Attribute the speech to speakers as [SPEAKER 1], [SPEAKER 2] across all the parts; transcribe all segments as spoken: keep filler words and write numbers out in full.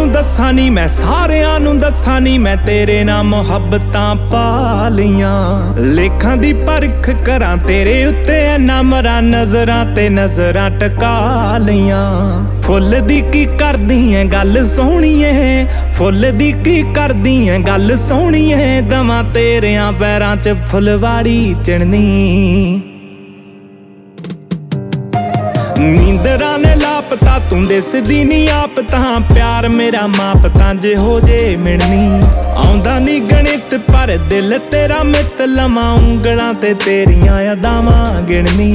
[SPEAKER 1] दस्सां नी मैं, सारियां नूं दस्सां नी मैं, तेरे नाल मुहब्बतां पा लियां। लेखां दी परख करां तेरे उत्ते ऐना मरां, नजरां ते नजरां टका लियां। फुੱਲ दी की करदी ऐ गल सोहणीए, फुੱਲ दी की करदी ऐ गल सोहणीए, दवां तेरियां पैरां च फुलवाड़ी चढ़नी। नींदरां ने लापता तूं दिसदी नी आप तां, प्यार मेरा माप तां जे हो जे मिलनी। आउंदा नी गणित पर दिल तेरा मित लवां, उंगलां ते तेरियां अदावां गिणनी।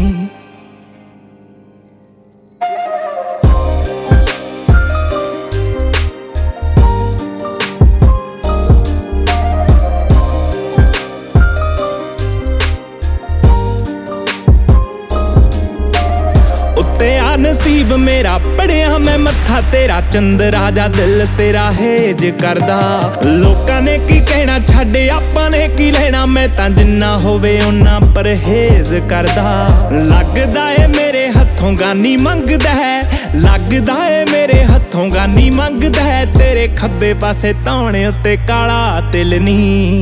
[SPEAKER 1] नसीब मेरा पढ़िया मैं मत्था तेरा, चंद्रा जा दिल तेरा हेज करदा। लोकां ने की कहना छड्ड आपां ने की लेना, मैं तां जिन्ना होवे उन्ना परहेज करदा। लगदा ए मेरे हत्थों गानी मंगदा है, लगदा ए मेरे हत्थों गानी मंगदा है, तेरे खब्बे पासे धौणे उत्ते काला तिल नी।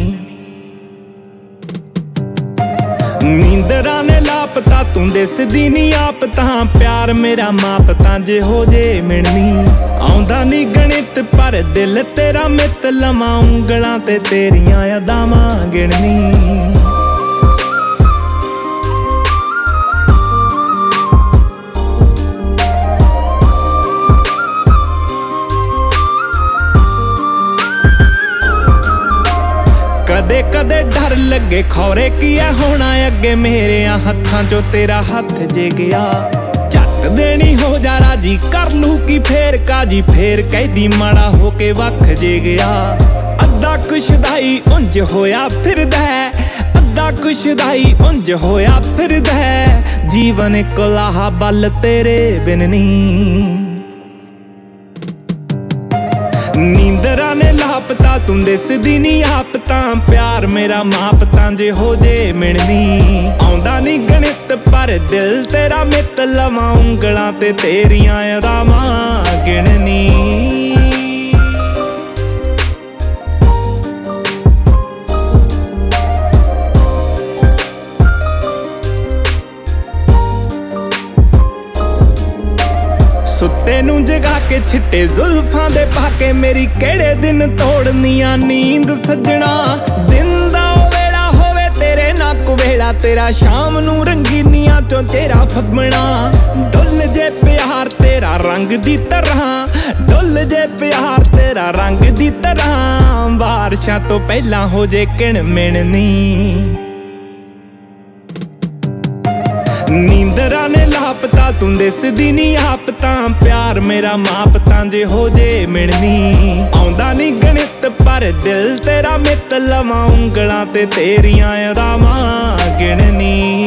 [SPEAKER 1] नींदरां ने लापता तूं दिसदी नी आप तां, प्यार मेरा माप तां जे हो जे मिलनी। आउंदा नी गणित पर दिल तेरा मित लवां, उंगलां ते तेरियां अदावां गिणनी। कदे कदे डर लगे खौरे की है होना अगे, मेरे हत्थां चो तेरा हथ जे गया। झट देनी हो जा राजी कर लू की फेर काजी, फेर कैदी माड़ा होके वख जे गया। अद्धा कुशदाई उंज होया फिरदा है, अद्धा कुशदाई उंज होया फिरदा है, जीवन कोलाहा बल तेरे बिन नी। नींदरां ने लापता तूं दिसदी नी आप तां, प्यार मेरा माप तां जे हो जे मिलनी। आउंदा नी गणित पर दिल तेरा मित लवां, उंगलां ते तेरियां अदावां गिणनी। सुत्ते नूं जगा के छिट्टे जुल्फां दे पाके, मेरी केड़े दिन तोड़नियां नींद सजना। दिन दा ओ वेला होवे तेरे ना कुवेला, तेरा शाम नूं रंगीनियां चों चेहरा फबना। डुल जे प्यार तेरा रंग दी तरह, डुल जे प्यार तेरा रंग दी तरह, बारिशां तो पहलां हो जे किण मिणनी। नींदरां ने लापता तूं दिसदी नी आप तां, प्यार मेरा माप तां जे हो जे मिलनी। आउंदा नी गणित पर दिल तेरा मित लवां, उंगलां ते तेरियां अदावां गिणनी।